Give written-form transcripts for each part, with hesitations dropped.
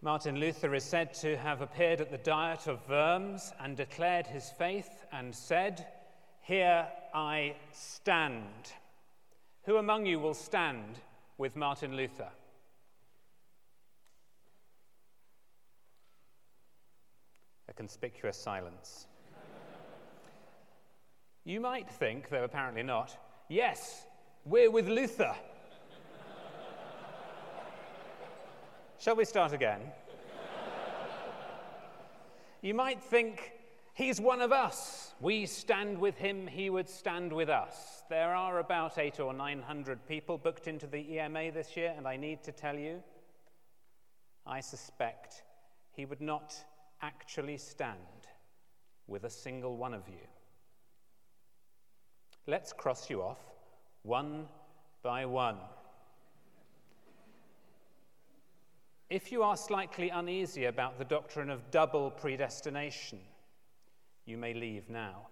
Martin Luther is said to have appeared at the Diet of Worms and declared his faith and said, "Here I stand." Who among you will stand with Martin Luther? A conspicuous silence. You might think, though apparently not, yes, we're with Luther. Shall we start again? You might think, he's one of us. We stand with him, he would stand with us. There are about 800 or 900 people booked into the EMA this year, and I need to tell you, I suspect he would not actually stand with a single one of you. Let's cross you off one by one. If you are slightly uneasy about the doctrine of double predestination, you may leave now.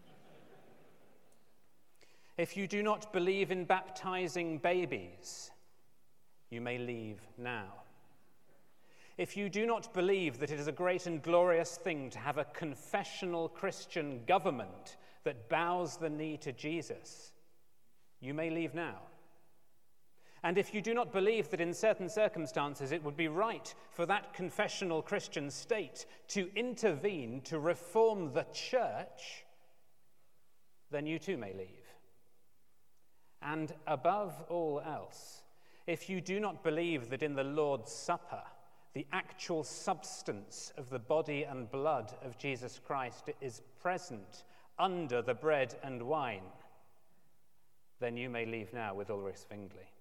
If you do not believe in baptizing babies, you may leave now. If you do not believe that it is a great and glorious thing to have a confessional Christian government that bows the knee to Jesus, you may leave now. And if you do not believe that in certain circumstances it would be right for that confessional Christian state to intervene to reform the church, then you too may leave. And above all else, if you do not believe that in the Lord's Supper, the actual substance of the body and blood of Jesus Christ is present under the bread and wine, then you may leave now with Ulrich Zwingli.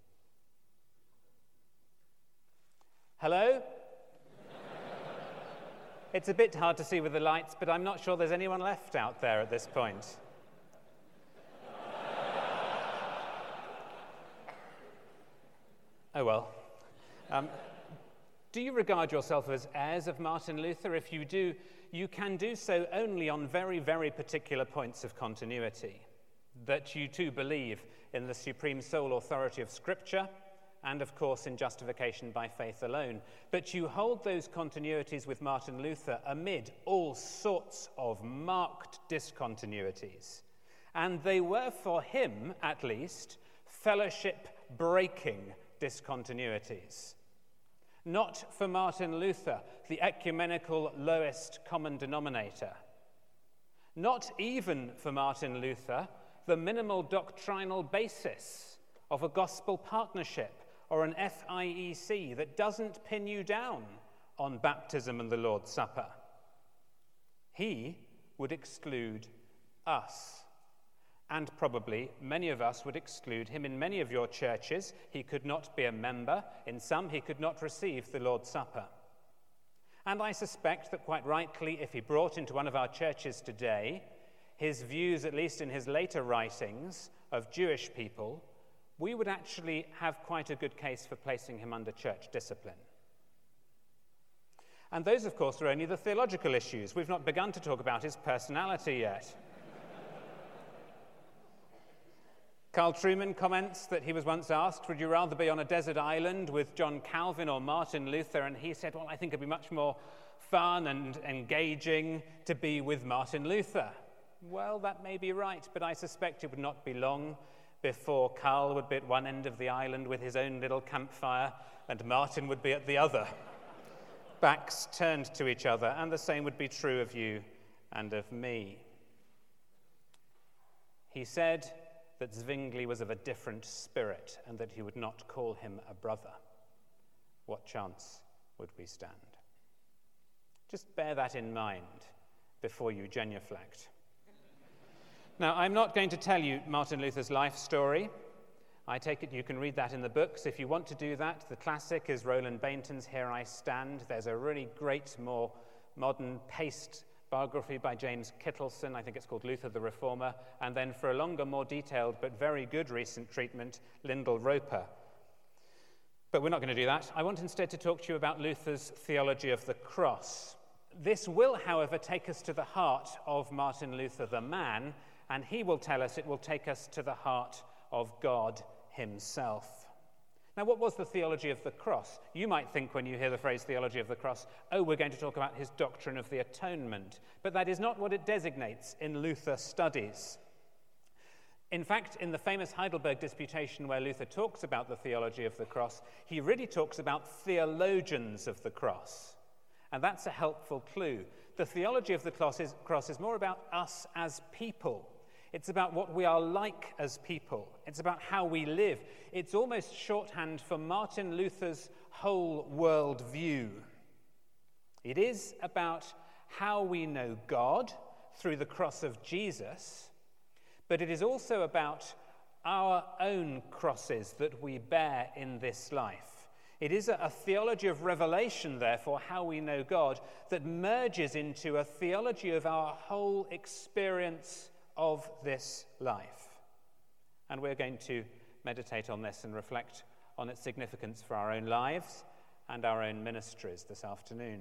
Hello? It's a bit hard to see with the lights, but I'm not sure there's anyone left out there at this point. Oh well. Do you regard yourself as heirs of Martin Luther? If you do, you can do so only on very, very particular points of continuity. That you too believe in the supreme sole authority of Scripture, and of course in justification by faith alone. But you hold those continuities with Martin Luther amid all sorts of marked discontinuities. And they were, for him at least, fellowship-breaking discontinuities. Not for Martin Luther, the ecumenical lowest common denominator. Not even for Martin Luther, the minimal doctrinal basis of a gospel partnership or an FIEC that doesn't pin you down on baptism and the Lord's Supper. He would exclude us. And probably many of us would exclude him. In many of your churches, he could not be a member. In some, he could not receive the Lord's Supper. And I suspect that quite rightly, if he brought into one of our churches today his views, at least in his later writings, of Jewish people, we would actually have quite a good case for placing him under church discipline. And those, of course, are only the theological issues. We've not begun to talk about his personality yet. Carl Trueman comments that he was once asked, would you rather be on a desert island with John Calvin or Martin Luther? And he said, well, I think it'd be much more fun and engaging to be with Martin Luther. Well, that may be right, but I suspect it would not be long before Carl would be at one end of the island with his own little campfire and Martin would be at the other. Backs turned to each other, and the same would be true of you and of me. He said that Zwingli was of a different spirit and that he would not call him a brother. What chance would we stand? Just bear that in mind before you genuflect. Now, I'm not going to tell you Martin Luther's life story. I take it you can read that in the books. If you want to do that, the classic is Roland Bainton's Here I Stand. There's a really great, more modern, paced biography by James Kittleson. I think it's called Luther the Reformer. And then for a longer, more detailed, but very good recent treatment, Lyndall Roper. But we're not going to do that. I want instead to talk to you about Luther's theology of the cross. This will, however, take us to the heart of Martin Luther the man, and he will tell us it will take us to the heart of God himself. Now, what was the theology of the cross? You might think when you hear the phrase theology of the cross, oh, we're going to talk about his doctrine of the atonement. But that is not what it designates in Luther studies. In fact, in the famous Heidelberg Disputation where Luther talks about the theology of the cross, he really talks about theologians of the cross. And that's a helpful clue. The theology of the cross is more about us as people. It's about what we are like as people. It's about how we live. It's almost shorthand for Martin Luther's whole world view. It is about how we know God through the cross of Jesus, but it is also about our own crosses that we bear in this life. It is a theology of revelation, therefore, how we know God, that merges into a theology of our whole experience of this life. And we're going to meditate on this and reflect on its significance for our own lives and our own ministries this afternoon.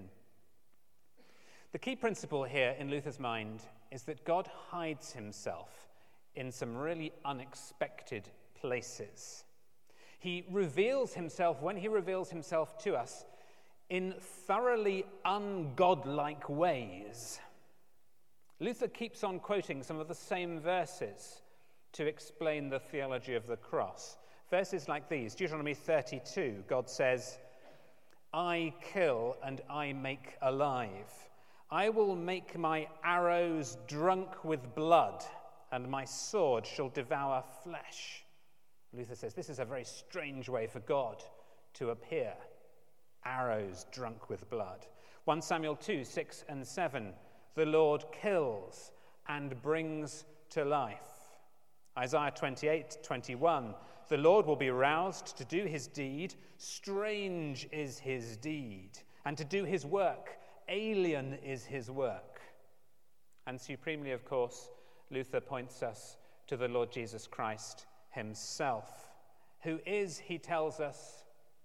The key principle here in Luther's mind is that God hides himself in some really unexpected places. He reveals himself, when he reveals himself to us, in thoroughly ungodlike ways. Luther keeps on quoting some of the same verses to explain the theology of the cross. Verses like these, Deuteronomy 32, God says, I kill and I make alive. I will make my arrows drunk with blood, and my sword shall devour flesh. Luther says this is a very strange way for God to appear. Arrows drunk with blood. 1 Samuel 2, 6 and 7. The Lord kills and brings to life. Isaiah 28, 21. The Lord will be roused to do his deed. Strange is his deed. And to do his work. Alien is his work. And supremely, of course, Luther points us to the Lord Jesus Christ himself, who is, he tells us,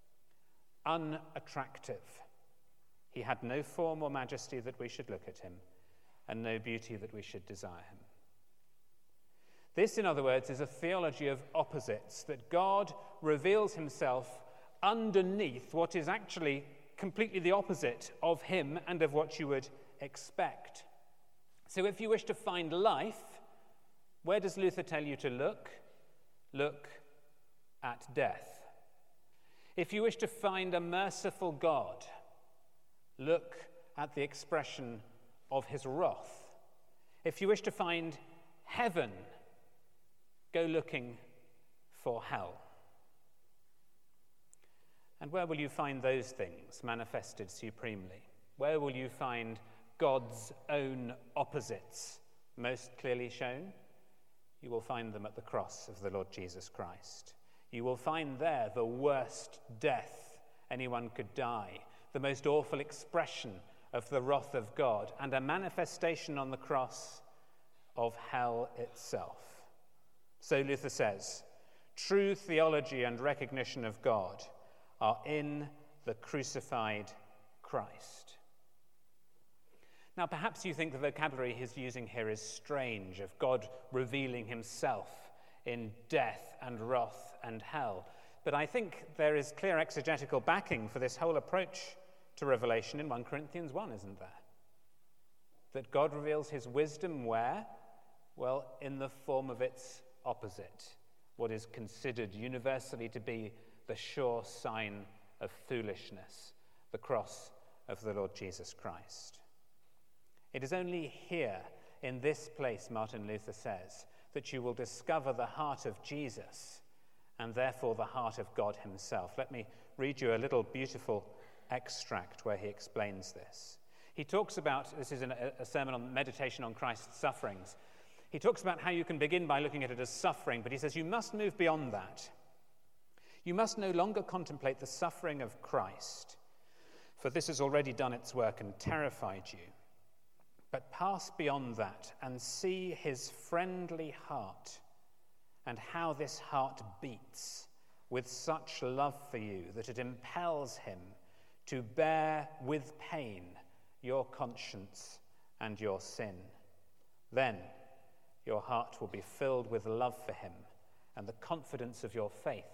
unattractive. He had no form or majesty that we should look at him, and no beauty that we should desire him. This, in other words, is a theology of opposites, that God reveals himself underneath what is actually completely the opposite of him and of what you would expect. So if you wish to find life, where does Luther tell you to look? Look at death. If you wish to find a merciful God, look at the expression of his wrath. If you wish to find heaven, go looking for hell. And where will you find those things manifested supremely? Where will you find God's own opposites most clearly shown? You will find them at the cross of the Lord Jesus Christ. You will find there the worst death anyone could die, the most awful expression of the wrath of God, and a manifestation on the cross of hell itself. So Luther says, true theology and recognition of God are in the crucified Christ. Now, perhaps you think the vocabulary he's using here is strange, of God revealing himself in death and wrath and hell. But I think there is clear exegetical backing for this whole approach to Revelation in 1 Corinthians 1, isn't there? That God reveals his wisdom where? Well, in the form of its opposite, what is considered universally to be the sure sign of foolishness, the cross of the Lord Jesus Christ. It is only here, in this place, Martin Luther says, that you will discover the heart of Jesus and therefore the heart of God himself. Let me read you a little beautiful extract where he explains this. He talks about, this is a sermon on meditation on Christ's sufferings. He talks about how you can begin by looking at it as suffering, but he says you must move beyond that. You must no longer contemplate the suffering of Christ, for this has already done its work and terrified you. But pass beyond that and see his friendly heart and how this heart beats with such love for you that it impels him to bear with pain your conscience and your sin. Then your heart will be filled with love for him, and the confidence of your faith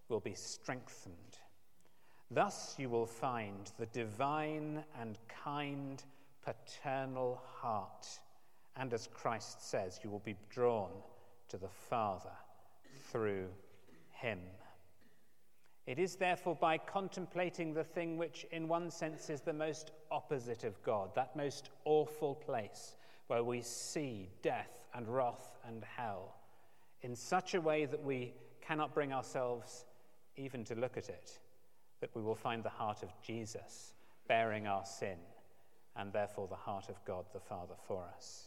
will be strengthened. Thus you will find the divine and kind paternal heart, and as Christ says, you will be drawn to the Father through him. It is therefore by contemplating the thing which in one sense is the most opposite of God, that most awful place where we see death and wrath and hell, in such a way that we cannot bring ourselves even to look at it, that we will find the heart of Jesus bearing our sin, and therefore the heart of God the Father for us.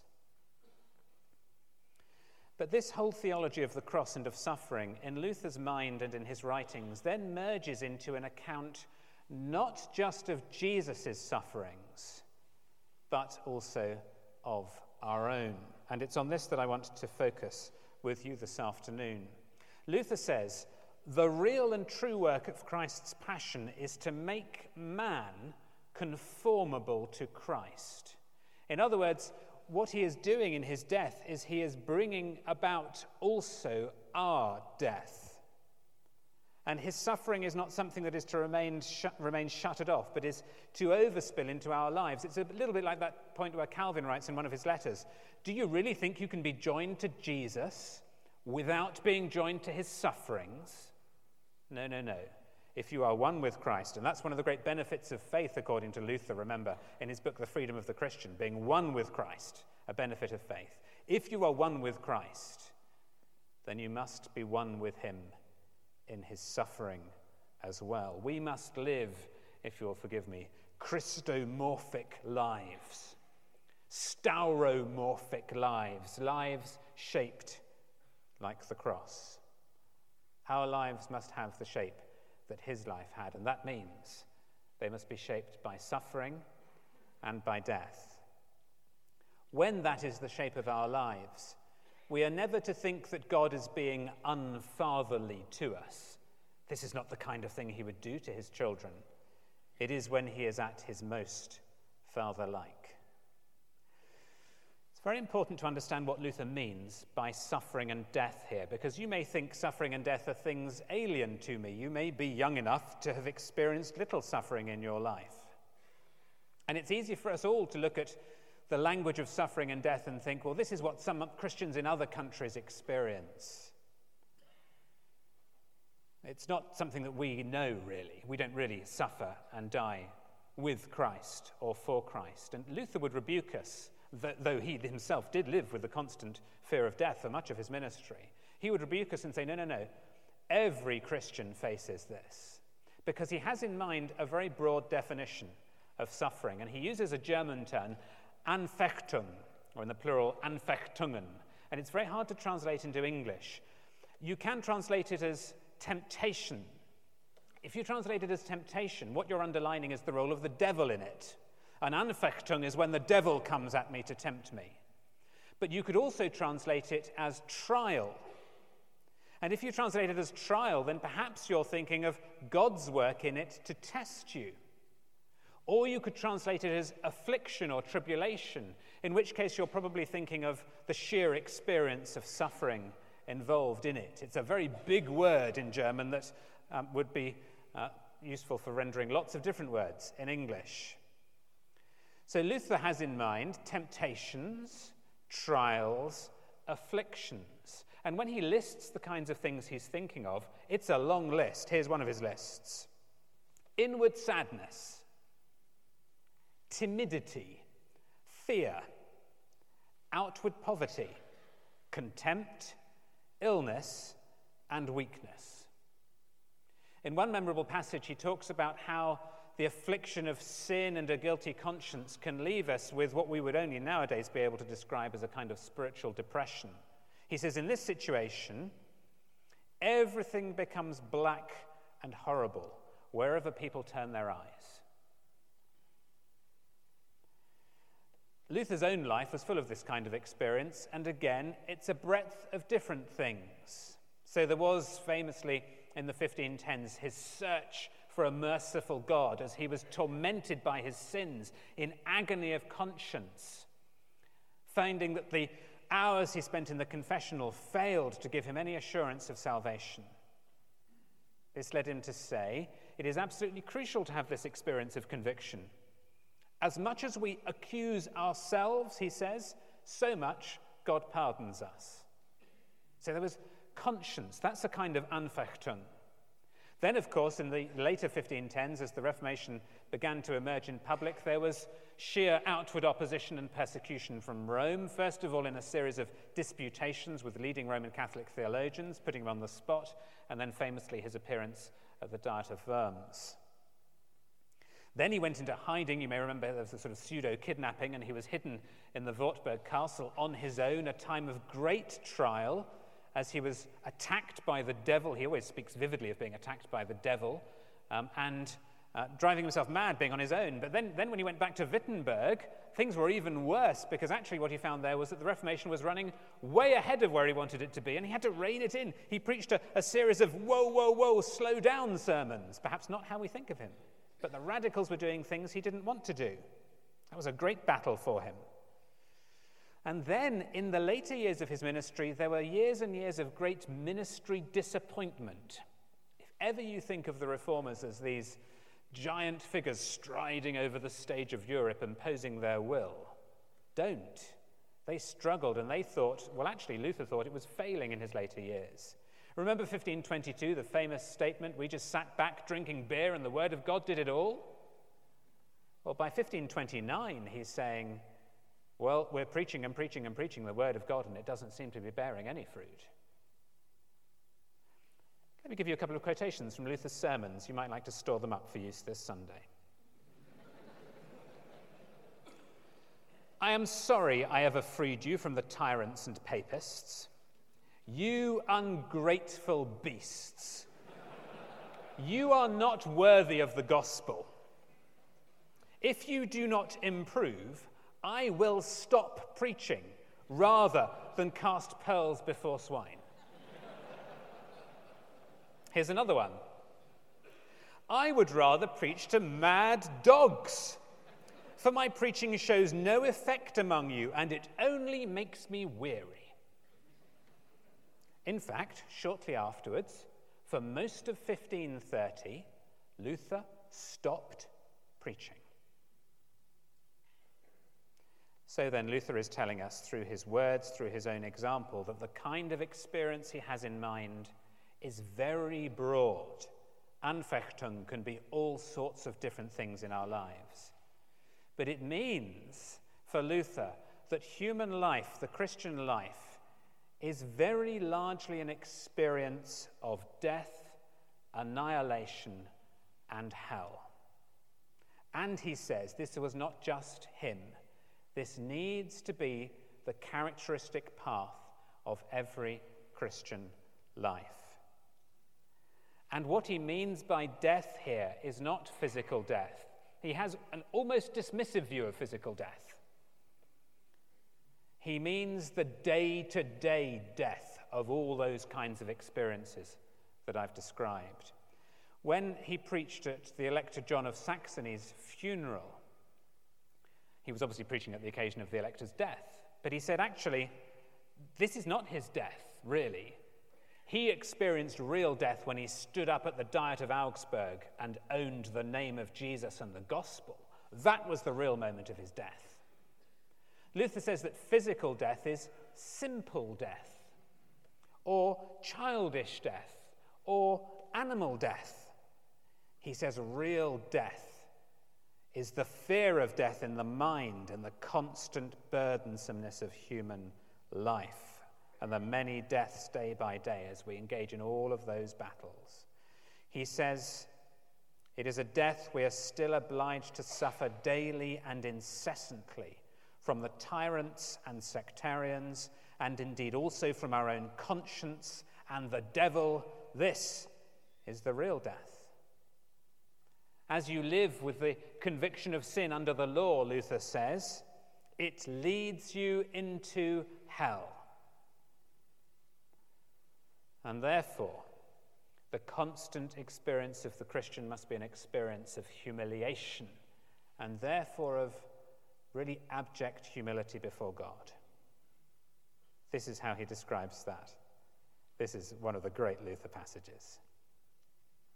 But this whole theology of the cross and of suffering, in Luther's mind and in his writings, then merges into an account not just of Jesus' sufferings, but also of our own. And it's on this that I want to focus with you this afternoon. Luther says, the real and true work of Christ's passion is to make man conformable to Christ. In other words, what he is doing in his death is he is bringing about also our death. And his suffering is not something that is to remain shuttered off, but is to overspill into our lives. It's a little bit like that point where Calvin writes in one of his letters, do you really think you can be joined to Jesus without being joined to his sufferings? No, no, no. If you are one with Christ, and that's one of the great benefits of faith, according to Luther, remember, in his book, The Freedom of the Christian, being one with Christ, a benefit of faith. If you are one with Christ, then you must be one with him in his suffering as well. We must live, if you'll forgive me, Christomorphic lives, stauromorphic lives, lives shaped like the cross. Our lives must have the shape that his life had, and that means they must be shaped by suffering and by death. When that is the shape of our lives, we are never to think that God is being unfatherly to us. This is not the kind of thing he would do to his children. It is when he is at his most father-like. It's very important to understand what Luther means by suffering and death here, because you may think suffering and death are things alien to me. You may be young enough to have experienced little suffering in your life. And it's easy for us all to look at the language of suffering and death and think, well, this is what some Christians in other countries experience. It's not something that we know, really. We don't really suffer and die with Christ or for Christ. And Luther would rebuke us, though he himself did live with the constant fear of death for much of his ministry. He would rebuke us and say, no. Every Christian faces this, because he has in mind a very broad definition of suffering. And he uses a German term, Anfechtung, or in the plural, Anfechtungen. And it's very hard to translate into English. You can translate it as temptation. If you translate it as temptation, what you're underlining is the role of the devil in it. An Anfechtung is when the devil comes at me to tempt me. But you could also translate it as trial. And if you translate it as trial, then perhaps you're thinking of God's work in it to test you. Or you could translate it as affliction or tribulation, in which case you're probably thinking of the sheer experience of suffering involved in it. It's a very big word in German that would be useful for rendering lots of different words in English. So Luther has in mind temptations, trials, afflictions. And when he lists the kinds of things he's thinking of, it's a long list. Here's one of his lists. Inward sadness, timidity, fear, outward poverty, contempt, illness, and weakness. In one memorable passage, he talks about how the affliction of sin and a guilty conscience can leave us with what we would only nowadays be able to describe as a kind of spiritual depression. He says, in this situation, everything becomes black and horrible wherever people turn their eyes. Luther's own life was full of this kind of experience, and again, it's a breadth of different things. So there was famously in the 1510s his search for a merciful God as he was tormented by his sins in agony of conscience, finding that the hours he spent in the confessional failed to give him any assurance of salvation. This led him to say, it is absolutely crucial to have this experience of conviction. As much as we accuse ourselves, he says, so much God pardons us. So there was conscience. That's a kind of Anfechtung. Then, of course, in the later 1510s, as the Reformation began to emerge in public, there was sheer outward opposition and persecution from Rome, first of all in a series of disputations with leading Roman Catholic theologians, putting him on the spot, and then famously his appearance at the Diet of Worms. Then he went into hiding. You may remember there was a sort of pseudo-kidnapping, and he was hidden in the Wartburg castle on his own, a time of great trial, as he was attacked by the devil. He always speaks vividly of being attacked by the devil, and driving himself mad being on his own. But then when he went back to Wittenberg, things were even worse, because actually what he found there was that the Reformation was running way ahead of where he wanted it to be, and he had to rein it in. He preached a series of whoa, whoa, whoa, slow down sermons, perhaps not how we think of him. But the radicals were doing things he didn't want to do. That was a great battle for him. And then, in the later years of his ministry, there were years and years of great ministry disappointment. If ever you think of the reformers as these giant figures striding over the stage of Europe imposing their will, don't. They struggled, and they thought, well, actually, Luther thought it was failing in his later years. Remember 1522, the famous statement, we just sat back drinking beer and the word of God did it all? Well, by 1529, he's saying, well, we're preaching and preaching and preaching the word of God, and it doesn't seem to be bearing any fruit. Let me give you a couple of quotations from Luther's sermons. You might like to store them up for use this Sunday. I am sorry I ever freed you from the tyrants and papists. You ungrateful beasts. You are not worthy of the gospel. If you do not improve, I will stop preaching rather than cast pearls before swine. Here's another one. I would rather preach to mad dogs, for my preaching shows no effect among you, and it only makes me weary. In fact, shortly afterwards, for most of 1530, Luther stopped preaching. So then, Luther is telling us through his words, through his own example, that the kind of experience he has in mind is very broad. Anfechtung can be all sorts of different things in our lives. But it means, for Luther, that human life, the Christian life, is very largely an experience of death, annihilation, and hell. And he says this was not just him. This needs to be the characteristic path of every Christian life. And what he means by death here is not physical death. He has an almost dismissive view of physical death. He means the day-to-day death of all those kinds of experiences that I've described. When he preached at the Elector John of Saxony's funeral, he was obviously preaching at the occasion of the Elector's death, but he said, actually, this is not his death, really. He experienced real death when he stood up at the Diet of Augsburg and owned the name of Jesus and the gospel. That was the real moment of his death. Luther says that physical death is simple death, or childish death, or animal death. He says real death is the fear of death in the mind and the constant burdensomeness of human life, and the many deaths day by day as we engage in all of those battles. He says it is a death we are still obliged to suffer daily and incessantly from the tyrants and sectarians, and indeed also from our own conscience and the devil. This is the real death. As you live with the conviction of sin under the law, Luther says, it leads you into hell. And therefore, the constant experience of the Christian must be an experience of humiliation, and therefore of really abject humility before God. This is how he describes that. This is one of the great Luther passages.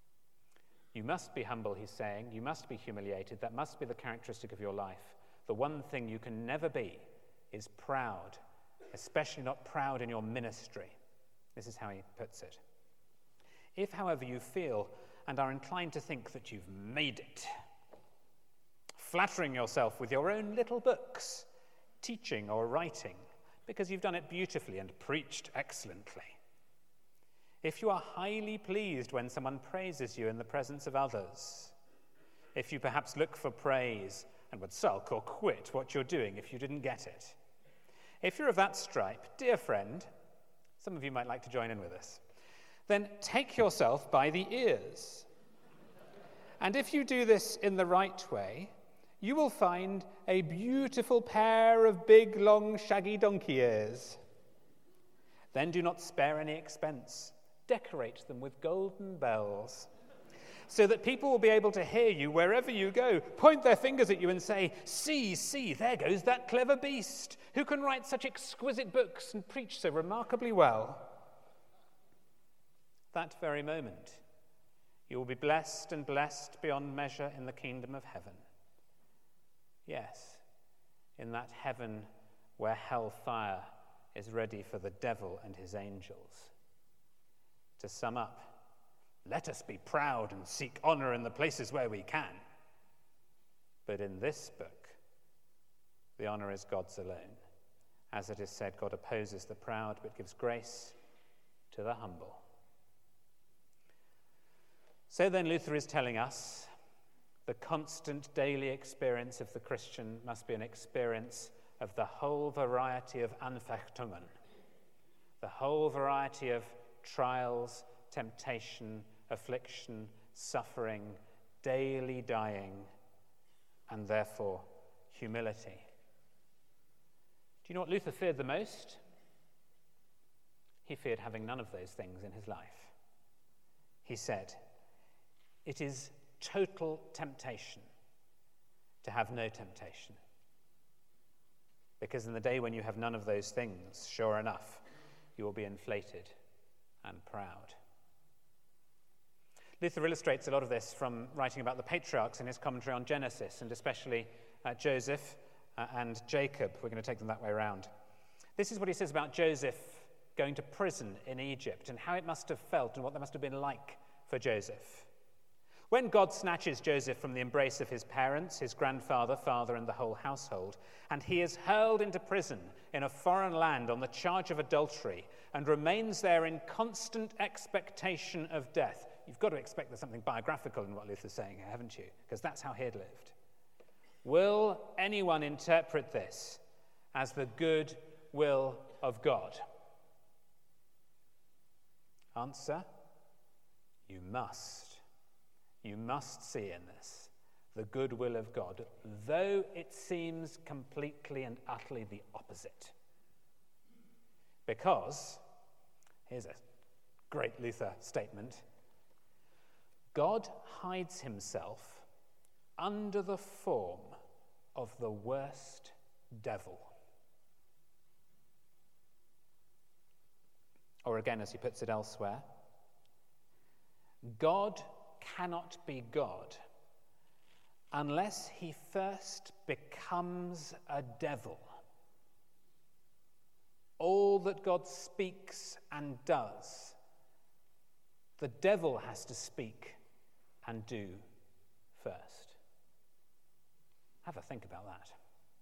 You must be humble, he's saying. You must be humiliated. That must be the characteristic of your life. The one thing you can never be is proud, especially not proud in your ministry. This is how he puts it. If, however, you feel and are inclined to think that you've made it, flattering yourself with your own little books, teaching or writing, because you've done it beautifully and preached excellently. If you are highly pleased when someone praises you in the presence of others, if you perhaps look for praise and would sulk or quit what you're doing if you didn't get it, if you're of that stripe, dear friend, some of you might like to join in with us, then take yourself by the ears. And if you do this in the right way, you will find a beautiful pair of big, long, shaggy donkey ears. Then do not spare any expense. Decorate them with golden bells, so that people will be able to hear you wherever you go, point their fingers at you and say, see, there goes that clever beast, who can write such exquisite books and preach so remarkably well. That very moment, you will be blessed and blessed beyond measure in the kingdom of heaven. Yes, in that heaven where hellfire is ready for the devil and his angels. To sum up, let us be proud and seek honor in the places where we can. But in this book, the honor is God's alone. As it is said, God opposes the proud, but gives grace to the humble. So then, Luther is telling us the constant daily experience of the Christian must be an experience of the whole variety of Anfechtungen, the whole variety of trials, temptation, affliction, suffering, daily dying, and therefore humility. Do you know what Luther feared the most? He feared having none of those things in his life. He said, "It is total temptation to have no temptation. Because in the day when you have none of those things, sure enough, you will be inflated and proud." Luther illustrates a lot of this from writing about the patriarchs in his commentary on Genesis, and especially Joseph and Jacob. We're going to take them that way around. This is what he says about Joseph going to prison in Egypt and how it must have felt and what that must have been like for Joseph. When God snatches Joseph from the embrace of his parents, his grandfather, father, and the whole household, and he is hurled into prison in a foreign land on the charge of adultery and remains there in constant expectation of death. You've got to expect there's something biographical in what Luther's saying here, haven't you? Because that's how he had lived. Will anyone interpret this as the good will of God? Answer, you must. You must see in this the good will of God, though it seems completely and utterly the opposite. Because, here's a great Luther statement, God hides himself under the form of the worst devil. Or again, as he puts it elsewhere, God cannot be God unless he first becomes a devil. All that God speaks and does, the devil has to speak and do first. Have a think about that.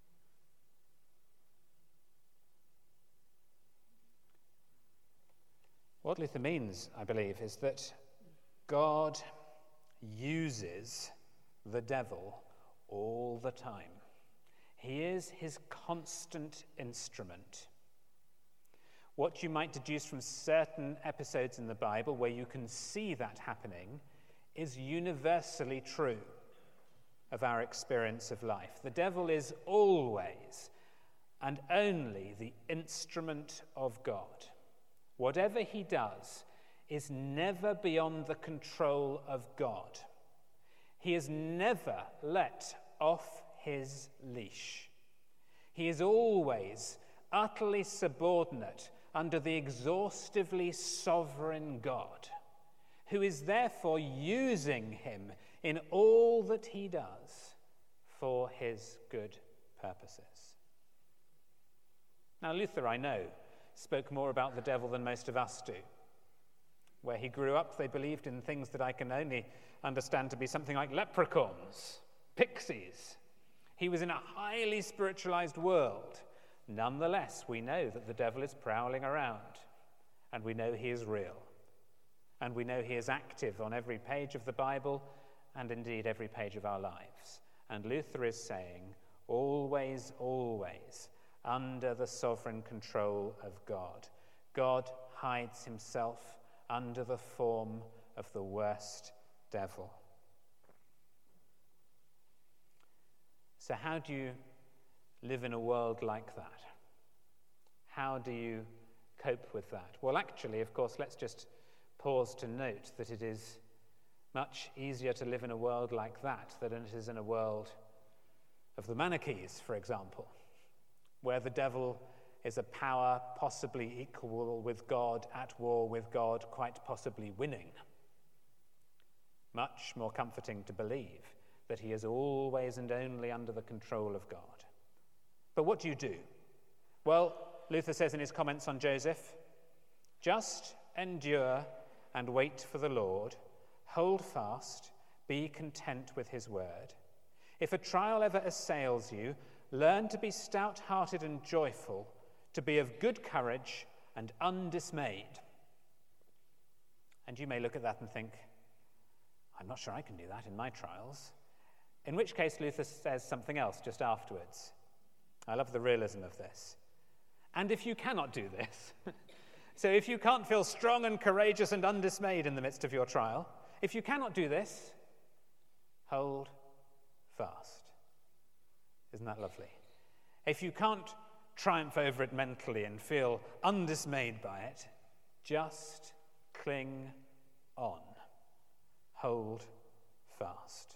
What Luther means, I believe, is that God uses the devil all the time. He is his constant instrument. What you might deduce from certain episodes in the Bible where you can see that happening is universally true of our experience of life. The devil is always and only the instrument of God. Whatever he does is never beyond the control of God. He is never let off his leash. He is always utterly subordinate under the exhaustively sovereign God, who is therefore using him in all that he does for his good purposes. Now, Luther, I know, spoke more about the devil than most of us do. Where he grew up, they believed in things that I can only understand to be something like leprechauns, pixies. He was in a highly spiritualized world. Nonetheless, we know that the devil is prowling around, and we know he is real, and we know he is active on every page of the Bible, and indeed every page of our lives. And Luther is saying, always, always, under the sovereign control of God. God hides himself under the form of the worst devil. So how do you live in a world like that? How do you cope with that? Well, actually, of course, let's just pause to note that it is much easier to live in a world like that than it is in a world of the Manichees, for example, where the devil is a power possibly equal with God, at war with God, quite possibly winning. Much more comforting to believe that he is always and only under the control of God. But what do you do? Well, Luther says in his comments on Joseph, just endure and wait for the Lord, hold fast, be content with his word. If a trial ever assails you, learn to be stout-hearted and joyful, to be of good courage and undismayed. And you may look at that and think, I'm not sure I can do that in my trials. In which case, Luther says something else just afterwards. I love the realism of this. And if you cannot do this, so if you can't feel strong and courageous and undismayed in the midst of your trial, if you cannot do this, hold fast. Isn't that lovely? If you can't triumph over it mentally and feel undismayed by it, just cling on. Hold fast.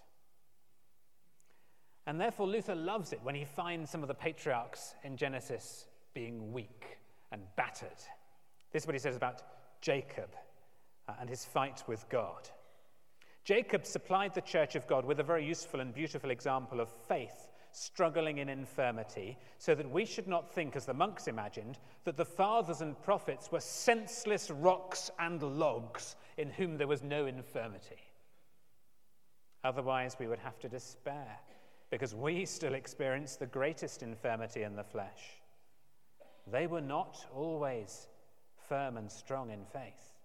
And therefore Luther loves it when he finds some of the patriarchs in Genesis being weak and battered. This is what he says about Jacob and his fight with God. Jacob supplied the church of God with a very useful and beautiful example of faith struggling in infirmity, so that we should not think, as the monks imagined, that the fathers and prophets were senseless rocks and logs in whom there was no infirmity. Otherwise, we would have to despair, because we still experience the greatest infirmity in the flesh. They were not always firm and strong in faith.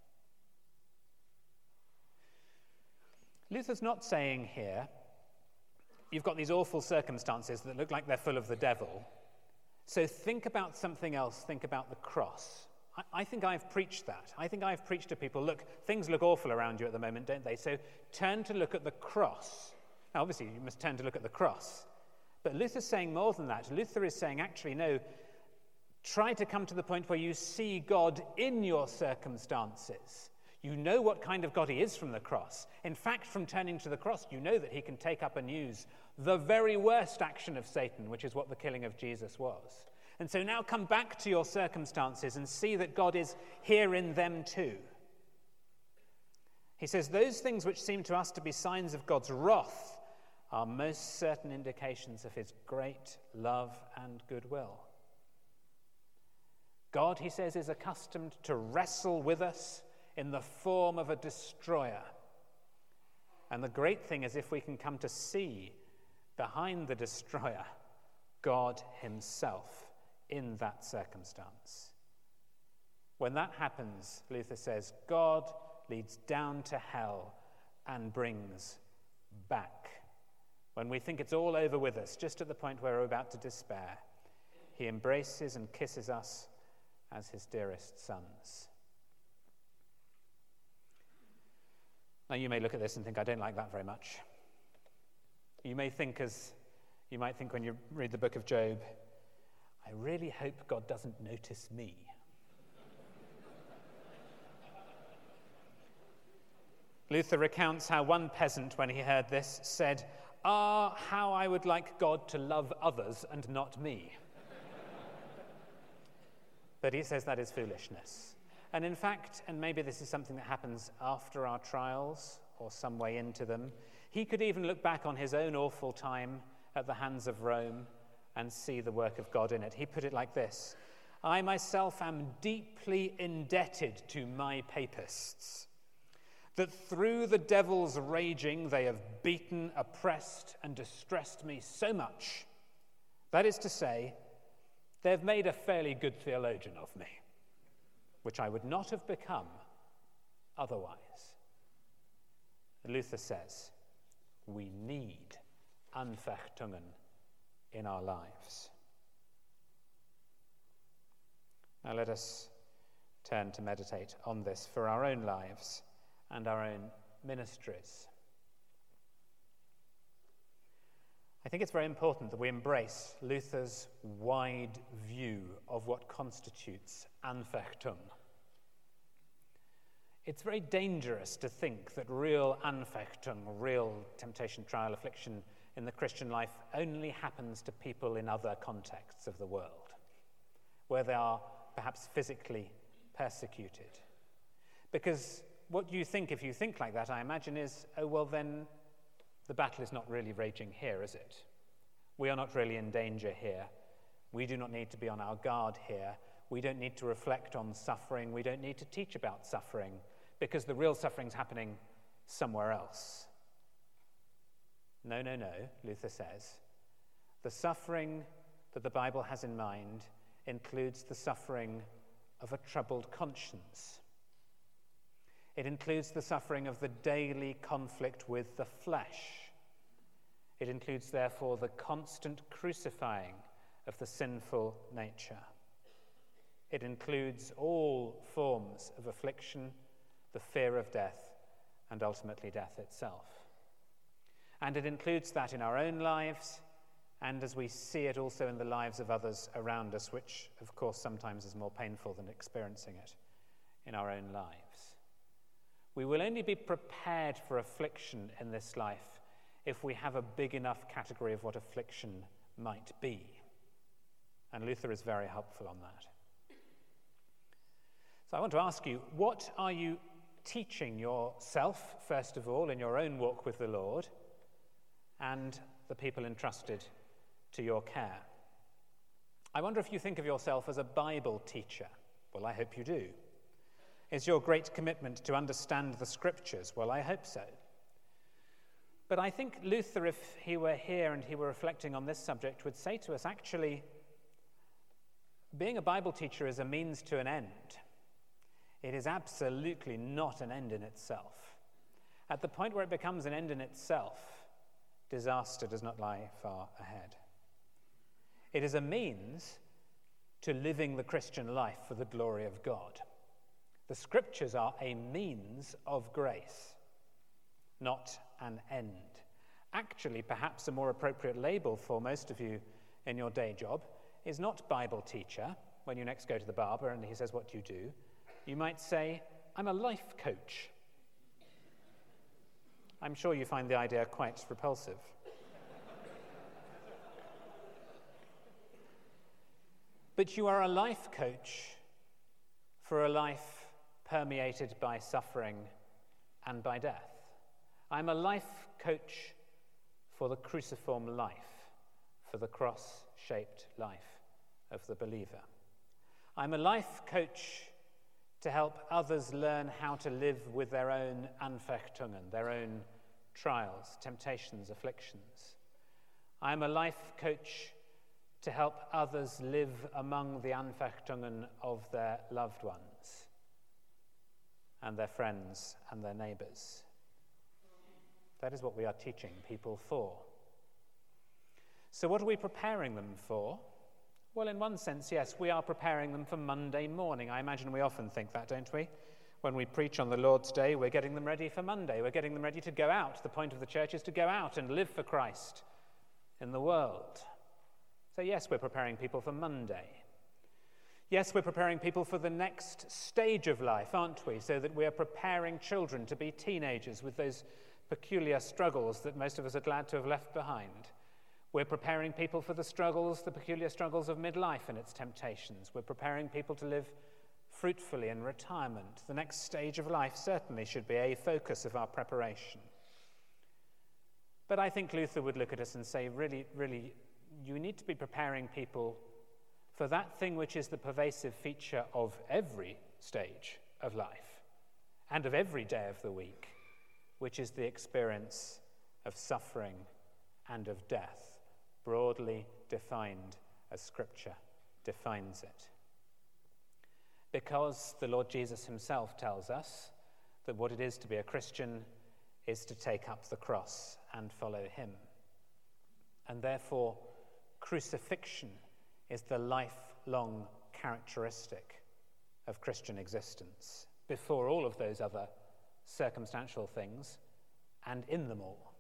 Luther's not saying here, you've got these awful circumstances that look like they're full of the devil, so think about something else, think about the cross. I think I've preached that. I think I've preached to people, look, things look awful around you at the moment, don't they? So turn to look at the cross. Now, obviously, you must turn to look at the cross. But Luther's saying more than that. Luther is saying, actually, no, try to come to the point where you see God in your circumstances. You know what kind of God he is from the cross. In fact, from turning to the cross, you know that he can take up and use the very worst action of Satan, which is what the killing of Jesus was. And so now come back to your circumstances and see that God is here in them too. He says, those things which seem to us to be signs of God's wrath are most certain indications of his great love and goodwill. God, he says, is accustomed to wrestle with us in the form of a destroyer. And the great thing is if we can come to see behind the destroyer God himself in that circumstance. When that happens, Luther says, God leads down to hell and brings back. When we think it's all over with us, just at the point where we're about to despair, he embraces and kisses us as his dearest sons. Now, you may look at this and think, I don't like that very much. You may think, as you might think when you read the book of Job, I really hope God doesn't notice me. Luther recounts how one peasant, when he heard this, said, how I would like God to love others and not me. But he says that is foolishness. And in fact, and maybe this is something that happens after our trials or some way into them, he could even look back on his own awful time at the hands of Rome and see the work of God in it. He put it like this: I myself am deeply indebted to my papists, that through the devil's raging they have beaten, oppressed, and distressed me so much. That is to say, they've made a fairly good theologian of me, which I would not have become otherwise. Luther says, we need Anfechtungen in our lives. Now let us turn to meditate on this for our own lives and our own ministries. I think it's very important that we embrace Luther's wide view of what constitutes Anfechtung. It's very dangerous to think that real Anfechtung, real temptation, trial, affliction in the Christian life only happens to people in other contexts of the world, where they are perhaps physically persecuted. Because what you think, if you think like that, I imagine, is, oh, well, then the battle is not really raging here, is it? We are not really in danger here. We do not need to be on our guard here. We don't need to reflect on suffering. We don't need to teach about suffering, because the real suffering's happening somewhere else. No, no, no, Luther says. The suffering that the Bible has in mind includes the suffering of a troubled conscience. It includes the suffering of the daily conflict with the flesh. It includes, therefore, the constant crucifying of the sinful nature. It includes all forms of affliction, the fear of death, and ultimately death itself. And it includes that in our own lives, and as we see it also in the lives of others around us, which, of course, sometimes is more painful than experiencing it in our own lives. We will only be prepared for affliction in this life if we have a big enough category of what affliction might be. And Luther is very helpful on that. So I want to ask you, what are you teaching yourself, first of all, in your own walk with the Lord, and the people entrusted to your care? I wonder if you think of yourself as a Bible teacher. Well, I hope you do. Is your great commitment to understand the Scriptures? Well, I hope so. But I think Luther, if he were here and he were reflecting on this subject, would say to us, actually, being a Bible teacher is a means to an end. It is absolutely not an end in itself. At the point where it becomes an end in itself, disaster does not lie far ahead. It is a means to living the Christian life for the glory of God. The Scriptures are a means of grace, not an end. Actually, perhaps a more appropriate label for most of you in your day job is not Bible teacher. When you next go to the barber and he says, what do you do? You might say, I'm a life coach. I'm sure you find the idea quite repulsive. But you are a life coach for a life permeated by suffering and by death. I'm a life coach for the cruciform life, for the cross-shaped life of the believer. I'm a life coach to help others learn how to live with their own Anfechtungen, their own trials, temptations, afflictions. I'm a life coach to help others live among the Anfechtungen of their loved ones and their friends and their neighbors. That is what we are teaching people for. So what are we preparing them for? Well, in one sense, yes, we are preparing them for Monday morning. I imagine we often think that, don't we? When we preach on the Lord's Day, we're getting them ready for Monday. We're getting them ready to go out. The point of the church is to go out and live for Christ in the world. So yes, we're preparing people for Monday. Yes, we're preparing people for the next stage of life, aren't we? So that we are preparing children to be teenagers with those peculiar struggles that most of us are glad to have left behind. We're preparing people for the struggles, the peculiar struggles of midlife and its temptations. We're preparing people to live fruitfully in retirement. The next stage of life certainly should be a focus of our preparation. But I think Luther would look at us and say, really, you need to be preparing people for that thing which is the pervasive feature of every stage of life and of every day of the week, which is the experience of suffering and of death, broadly defined as Scripture defines it. Because the Lord Jesus himself tells us that what it is to be a Christian is to take up the cross and follow him. And therefore, crucifixion is the lifelong characteristic of Christian existence, before all of those other circumstantial things and in them all.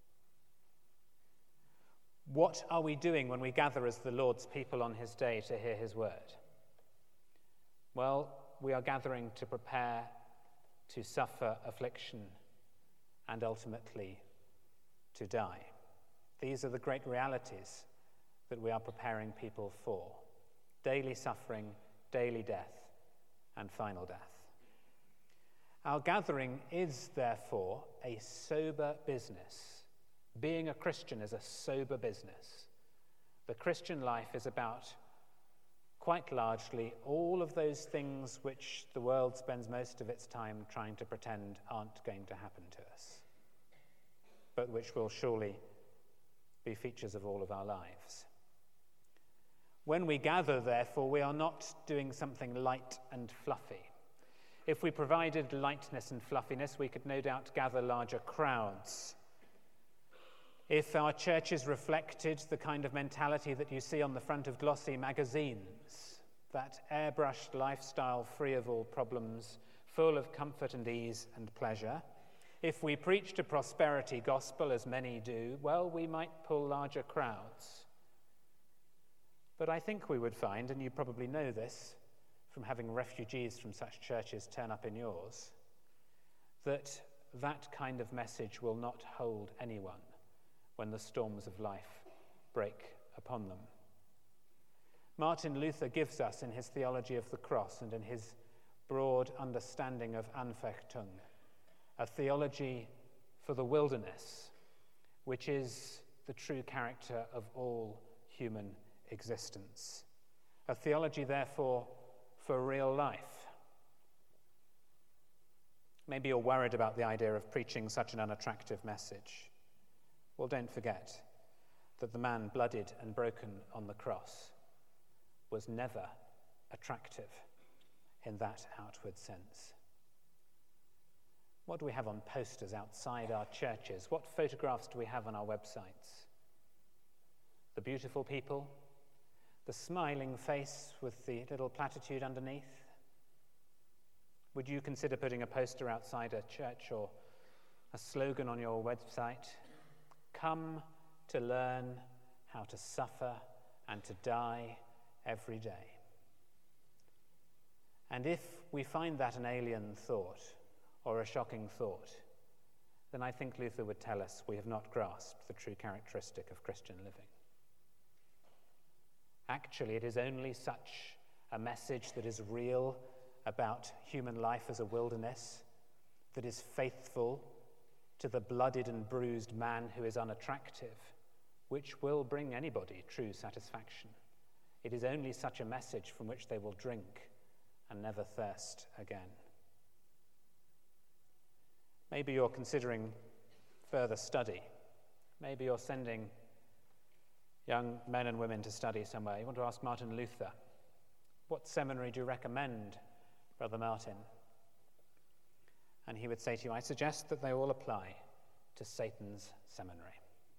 What are we doing when we gather as the Lord's people on his day to hear his word? Well, we are gathering to prepare to suffer affliction and ultimately to die. These are the great realities that we are preparing people for: daily suffering, daily death, and final death. Our gathering is, therefore, a sober business. Being a Christian is a sober business. The Christian life is about, quite largely, all of those things which the world spends most of its time trying to pretend aren't going to happen to us, but which will surely be features of all of our lives. When we gather, therefore, we are not doing something light and fluffy. If we provided lightness and fluffiness, we could no doubt gather larger crowds. If our churches reflected the kind of mentality that you see on the front of glossy magazines, that airbrushed lifestyle free of all problems, full of comfort and ease and pleasure, if we preached a prosperity gospel, as many do, well, we might pull larger crowds. But I think we would find, and you probably know this from having refugees from such churches turn up in yours, that that kind of message will not hold anyone when the storms of life break upon them. Martin Luther gives us, in his theology of the cross and in his broad understanding of Anfechtung, a theology for the wilderness, which is the true character of all human existence. A theology, therefore, for real life. Maybe you're worried about the idea of preaching such an unattractive message. Well, don't forget that the man bloodied and broken on the cross was never attractive in that outward sense. What do we have on posters outside our churches? What photographs do we have on our websites? The beautiful people, the smiling face with the little platitude underneath? Would you consider putting a poster outside a church or a slogan on your website? Come to learn how to suffer and to die every day. And if we find that an alien thought or a shocking thought, then I think Luther would tell us we have not grasped the true characteristic of Christian living. Actually, it is only such a message that is real about human life as a wilderness, that is faithful to the blooded and bruised man who is unattractive, which will bring anybody true satisfaction. It is only such a message from which they will drink and never thirst again. Maybe you're considering further study. Maybe you're sending young men and women to study somewhere. You want to ask Martin Luther, what seminary do you recommend, Brother Martin? And he would say to you, I suggest that they all apply to Satan's seminary.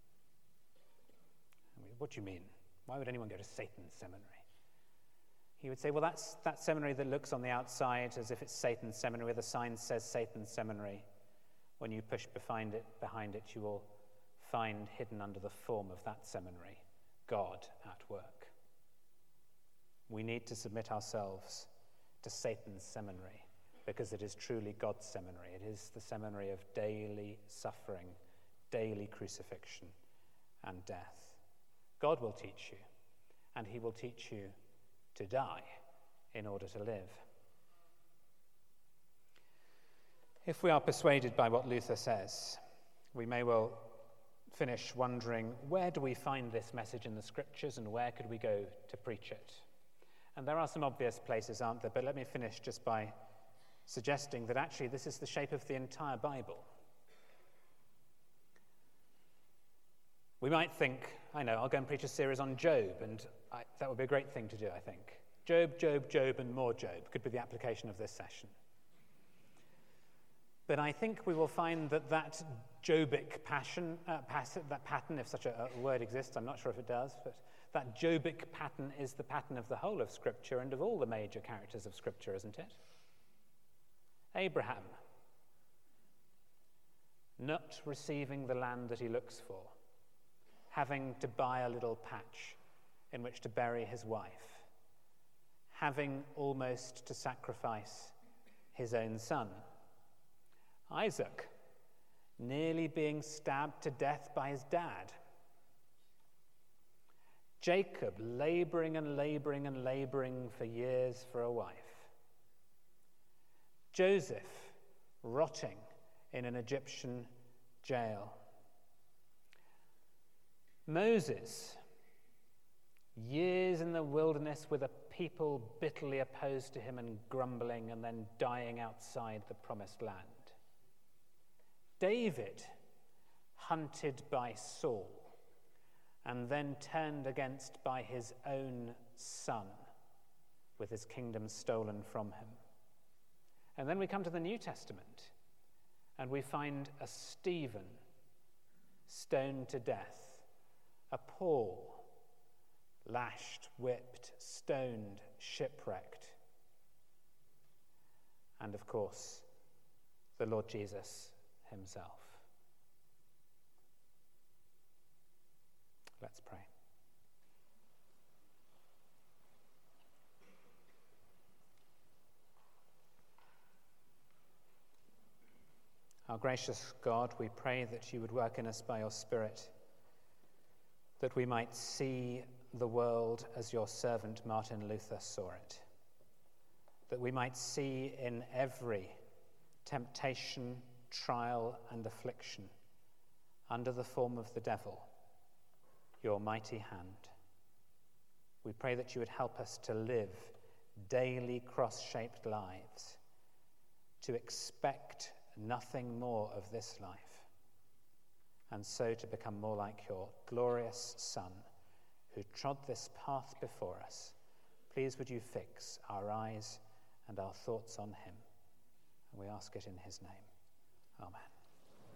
What do you mean? Why would anyone go to Satan's seminary? He would say, well, that's that seminary that looks on the outside as if it's Satan's seminary, where the sign says Satan's seminary. When you push behind it, you will find hidden under the form of that seminary God at work. We need to submit ourselves to Satan's seminary because it is truly God's seminary. It is the seminary of daily suffering, daily crucifixion, and death. God will teach you, and he will teach you to die in order to live. If we are persuaded by what Luther says, we may well finish wondering, where do we find this message in the scriptures and where could we go to preach it? And there are some obvious places, aren't there? But let me finish just by suggesting that actually this is the shape of the entire Bible. We might think, I know, I'll go and preach a series on Job, and that would be a great thing to do, I think. Job, Job, Job, and more Job could be the application of this session. But I think we will find that Jobic pattern, if such a word exists, I'm not sure if it does, but that Jobic pattern is the pattern of the whole of Scripture and of all the major characters of Scripture, isn't it? Abraham, not receiving the land that he looks for, having to buy a little patch in which to bury his wife, having almost to sacrifice his own son. Isaac, nearly being stabbed to death by his dad. Jacob, laboring and laboring and laboring for years for a wife. Joseph, rotting in an Egyptian jail. Moses, years in the wilderness with a people bitterly opposed to him and grumbling, and then dying outside the promised land. David, hunted by Saul, and then turned against by his own son, with his kingdom stolen from him. And then we come to the New Testament, and we find a Stephen stoned to death, a Paul lashed, whipped, stoned, shipwrecked, and of course, the Lord Jesus himself. Let's pray. Our gracious God, we pray that you would work in us by your Spirit, that we might see the world as your servant Martin Luther saw it, that we might see in every temptation, trial, and affliction, under the form of the devil, your mighty hand. We pray that you would help us to live daily cross-shaped lives, to expect nothing more of this life, and so to become more like your glorious Son, who trod this path before us. Please would you fix our eyes and our thoughts on him, and we ask it in his name. Amen.